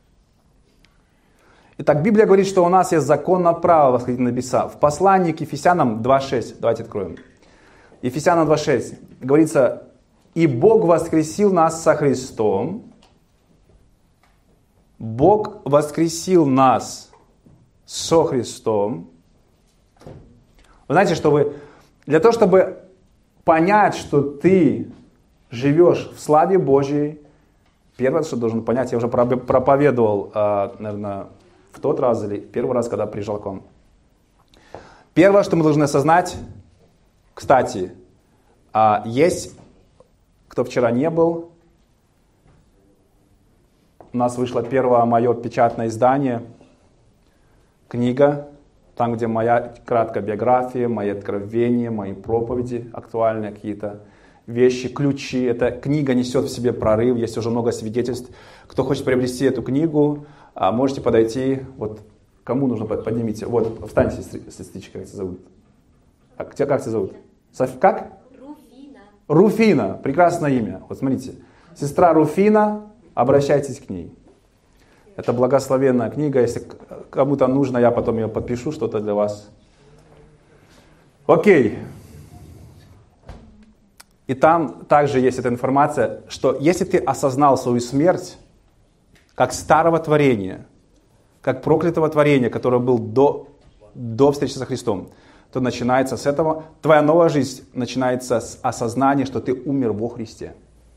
Итак, Библия говорит, что у нас есть законное право восходить на небеса. В послании к Ефесянам 2.6, давайте откроем. Ефесянам 2.6 говорится: «И Бог воскресил нас со Христом». Бог воскресил нас со Христом. Вы знаете, что для того, чтобы понять, что ты живешь в славе Божьей, первое, что должен понять, я уже проповедовал, наверное, в тот раз или первый раз, когда приезжал к вам. Первое, что мы должны осознать, кстати, есть, кто вчера не был, у нас вышло первое мое печатное издание, книга, там, где моя краткая биография, мои откровения, мои проповеди, актуальные какие-то вещи, ключи. Эта книга несет в себе прорыв, есть уже много свидетельств. Кто хочет приобрести эту книгу, можете подойти. Вот кому нужно, поднимите. Вот, встаньте, сестричка, как тебя зовут? Как тебя зовут? Как? Руфина. Руфина, прекрасное имя. Вот смотрите, сестра Руфина, обращайтесь к ней. Это благословенная книга. Если кому-то нужно, я потом ее подпишу, что-то для вас. Окей. И там также есть эта информация, что если ты осознал свою смерть, как старого творения, как проклятого творения, которое было до встречи со Христом, то начинается с этого, твоя новая жизнь начинается с осознания, что ты умер во Христе.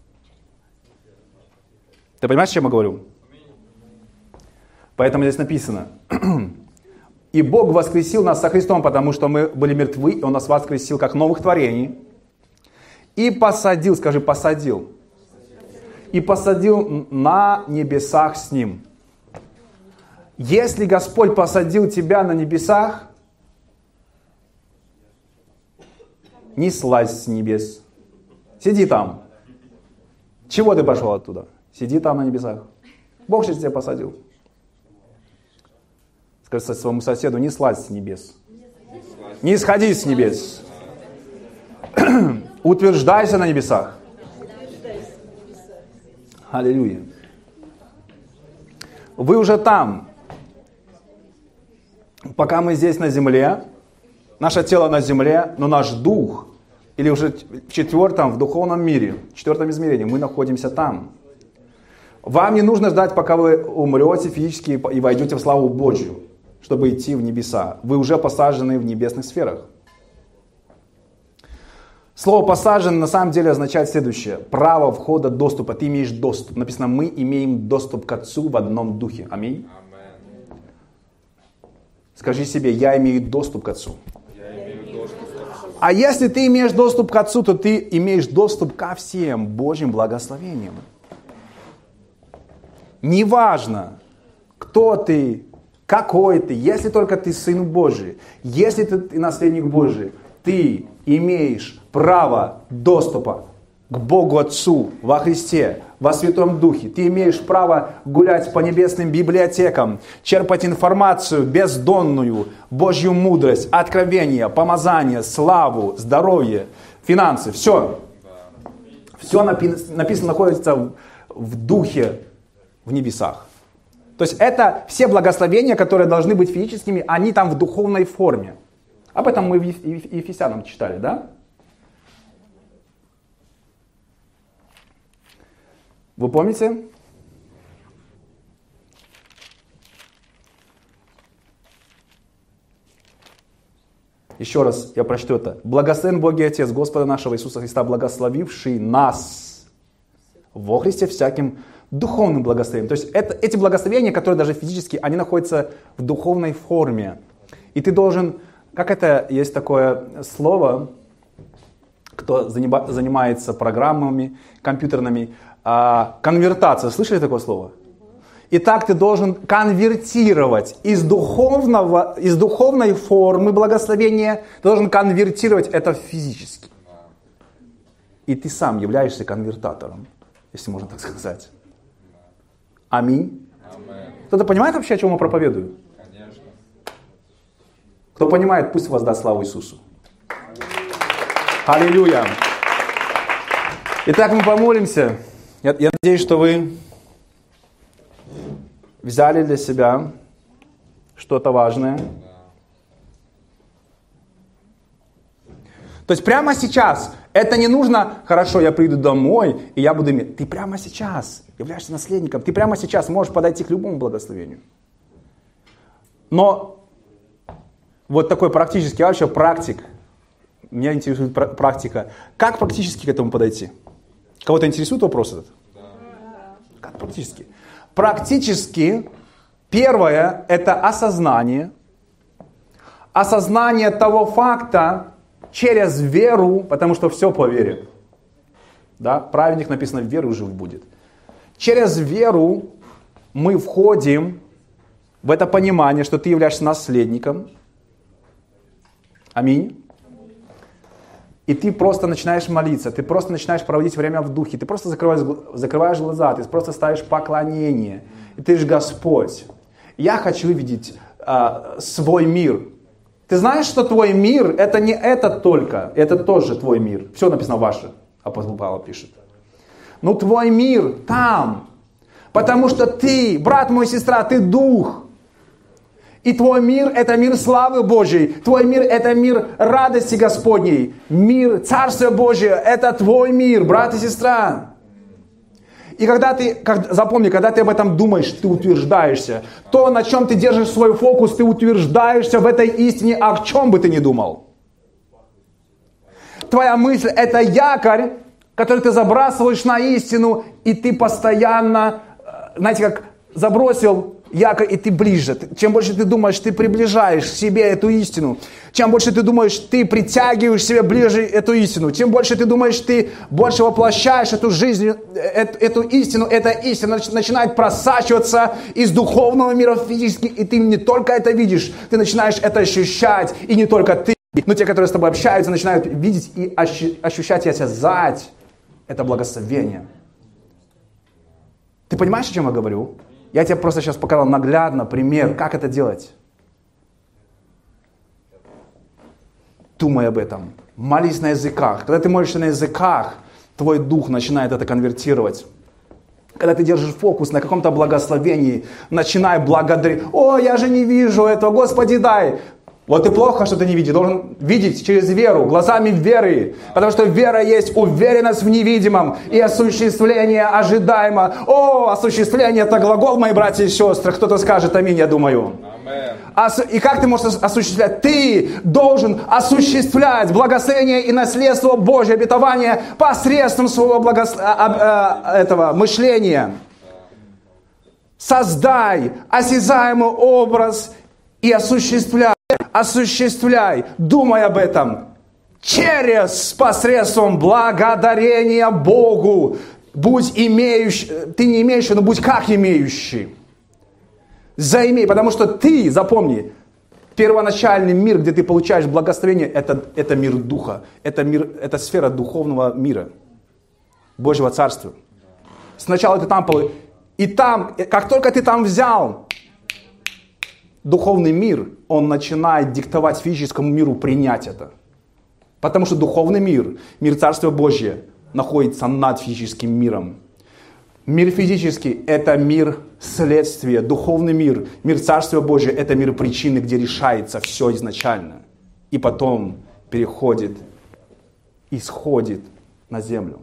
Ты понимаешь, о чем я говорю? Поэтому здесь написано, и Бог воскресил нас со Христом, потому что мы были мертвы, и Он нас воскресил как новых творений, и посадил, скажи, посадил, и посадил на небесах с Ним. Если Господь посадил тебя на небесах, не слазь с небес. Сиди там. Чего ты пошел оттуда? Сиди там на небесах. Бог же тебя посадил. Скажи своему соседу, не слазь с небес. Не сходи с небес. Утверждайся на небесах. Аллилуйя. Вы уже там. Пока мы здесь на земле, наше тело на земле, но наш дух, или уже в четвертом, в духовном мире, в четвертом измерении, мы находимся там. Вам не нужно ждать, пока вы умрете физически и войдете в славу Божью, чтобы идти в небеса. Вы уже посажены в небесных сферах. Слово «посажен» на самом деле означает следующее. Право входа, доступа. Ты имеешь доступ. Написано, мы имеем доступ к Отцу в одном духе. Аминь. Скажи себе, я имею доступ к Отцу. А если ты имеешь доступ к Отцу, то ты имеешь доступ ко всем Божьим благословениям. Неважно, кто ты, какой ты, если только ты Сын Божий, если ты наследник Божий, ты имеешь право доступа к Богу Отцу во Христе, во Святом Духе. Ты имеешь право гулять по небесным библиотекам, черпать информацию бездонную, Божью мудрость, откровение, помазание, славу, здоровье, финансы. Все. Все написано находится в Духе, в небесах. То есть это все благословения, которые должны быть физическими, они там в духовной форме. Об этом мы в Ефесянам читали, да? Вы помните? Еще раз я прочту это. Благословен Бог и Отец Господа нашего Иисуса Христа, благословивший нас во Христе всяким духовным благословением. То есть эти благословения, которые даже физически, они находятся в духовной форме. И ты должен, как это есть такое слово, кто занимается программами компьютерными, конвертация. Слышали такое слово? Итак, ты должен конвертировать из духовной формы благословения, ты должен конвертировать это физически. И ты сам являешься конвертатором, если можно так сказать. Аминь. Кто-то понимает вообще, о чем я проповедую? Конечно. Кто понимает, пусть воздаст славу Иисусу. Аллилуйя. Итак, мы помолимся. Я надеюсь, что вы взяли для себя что-то важное. То есть прямо сейчас, это не нужно, хорошо, я приду домой, и я буду иметь. Ты прямо сейчас являешься наследником, ты прямо сейчас можешь подойти к любому благословению. Но вот такой практический, я вообще практик, меня интересует практика. Как практически к этому подойти? Кого-то интересует вопрос этот? Да. Как практически? Практически, первое, это осознание. Осознание того факта через веру, потому что все по вере. Да? Праведник написано, в веру жив будет. Через веру мы входим в это понимание, что ты являешься наследником. Аминь. И ты просто начинаешь молиться, ты просто начинаешь проводить время в духе, ты просто закрываешь глаза, ты просто ставишь поклонение. И ты же Господь. Я хочу видеть свой мир. Ты знаешь, что твой мир, это не это только, это тоже твой мир. Все написано ваше, апостол Павел пишет. Но твой мир там. Потому что ты, брат мой, сестра, ты дух. И твой мир – это мир славы Божьей. Твой мир – это мир радости Господней. Мир Царствия Божьего – это твой мир, брат и сестра. И запомни, когда ты об этом думаешь, ты утверждаешься. То, на чем ты держишь свой фокус, ты утверждаешься в этой истине, о чем бы ты ни думал. Твоя мысль – это якорь, который ты забрасываешь на истину, и ты постоянно, знаете, как забросил якорь, и ты ближе. Чем больше ты думаешь, ты приближаешь к себе эту истину. Чем больше ты думаешь, ты притягиваешь себе ближе эту истину. Чем больше ты думаешь, ты больше воплощаешь эту жизнь, эту истину. Эта истина начинает просачиваться из духовного мира в физический. И ты не только это видишь, ты начинаешь это ощущать. И не только ты, но те, которые с тобой общаются, начинают видеть и ощущать и осязать это благословение. Ты понимаешь, о чем я говорю? Я тебе просто сейчас показал наглядно пример, как это делать. Думай об этом. Молись на языках. Когда ты молишься на языках, твой дух начинает это конвертировать. Когда ты держишь фокус на каком-то благословении, начинай благодарить. О, я же не вижу этого, Господи, дай. Вот и плохо, что ты не видишь. Должен видеть через веру, глазами веры. Потому что вера есть уверенность в невидимом и осуществление ожидаемо. О, осуществление – это глагол, мои братья и сестры. Кто-то скажет аминь, я думаю. И как ты можешь осуществлять? Ты должен осуществлять благословение и наследство Божье, обетование посредством своего этого мышления. Создай осязаемый образ и осуществляй, думай об этом, через посредством благодарения Богу. Будь имеющий, ты не имеющий, но будь как имеющий. Заимей, потому что ты, запомни, первоначальный мир, где ты получаешь благословение, это мир духа, это сфера духовного мира, Божьего Царства. Сначала ты там, и там, как только ты там взял духовный мир, он начинает диктовать физическому миру принять это. Потому что духовный мир, мир Царства Божьего, находится над физическим миром. Мир физический – это мир следствия. Духовный мир, мир Царства Божьего – это мир причины, где решается все изначально. И потом переходит, исходит на землю.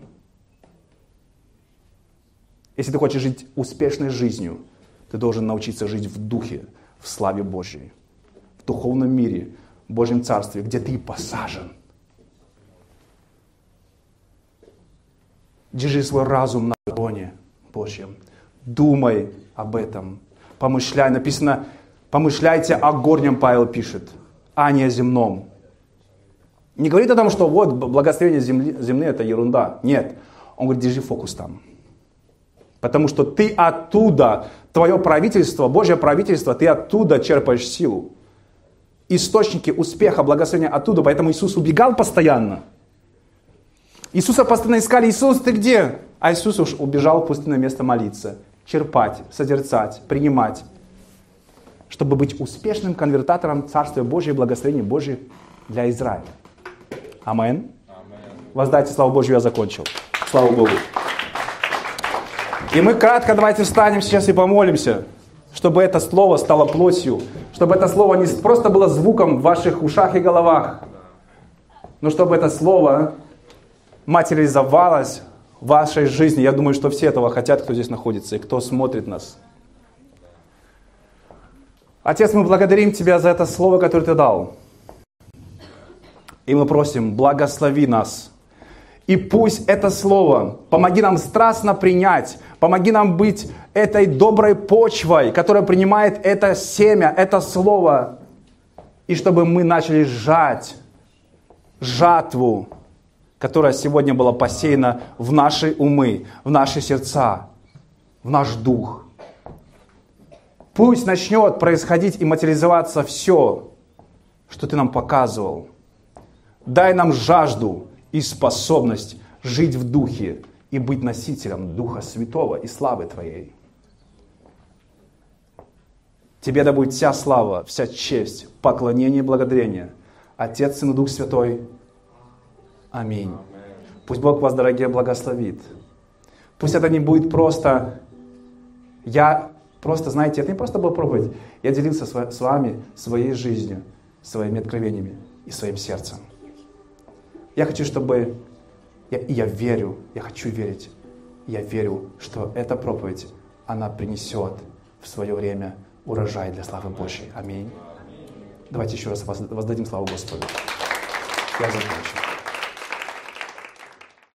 Если ты хочешь жить успешной жизнью, ты должен научиться жить в духе, в славе Божьей, в духовном мире, в Божьем Царстве, где ты посажен. Держи свой разум на троне Божьем. Думай об этом. Помышляй. Написано, помышляйте о горнем, Павел пишет, а не о земном. Не говорит о том, что вот благословения земные это ерунда. Нет. Он говорит, держи фокус там. Потому что ты оттуда, твое правительство, Божье правительство, ты оттуда черпаешь силу. Источники успеха, благословения оттуда. Поэтому Иисус убегал постоянно. Иисуса постоянно искали. Иисус, ты где? А Иисус уж убежал в пустынное место молиться, черпать, созерцать, принимать. Чтобы быть успешным конвертатором Царствия Божьего и благословения Божьего для Израиля. Амин. Воздайте славу Божью, я закончил. Слава Богу. И мы кратко давайте встанем сейчас и помолимся, чтобы это слово стало плотью, чтобы это слово не просто было звуком в ваших ушах и головах, но чтобы это слово материализовалось в вашей жизни. Я думаю, что все этого хотят, кто здесь находится и кто смотрит нас. Отец, мы благодарим Тебя за это слово, которое Ты дал. И мы просим, благослови нас. И пусть это слово, помоги нам страстно принять, помоги нам быть этой доброй почвой, которая принимает это семя, это слово, и чтобы мы начали сжать жатву, которая сегодня была посеяна в наши умы, в наши сердца, в наш дух. Пусть начнет происходить и материализоваться все, что Ты нам показывал. Дай нам жажду и способность жить в Духе и быть носителем Духа Святого и славы Твоей. Тебе да будет вся слава, вся честь, поклонение и благодарение. Отец, Сын и Дух Святой. Аминь. Пусть Бог вас, дорогие, благословит. Пусть это не будет просто «я Просто, знаете, это не просто было проповедь. Я делился с вами своей жизнью, своими откровениями и своим сердцем. Я хочу, чтобы... Я верю, я хочу верить. Я верю, что эта проповедь, она принесет в свое время урожай для славы Божьей. Аминь. Давайте еще раз воздадим славу Господу. Я закончу.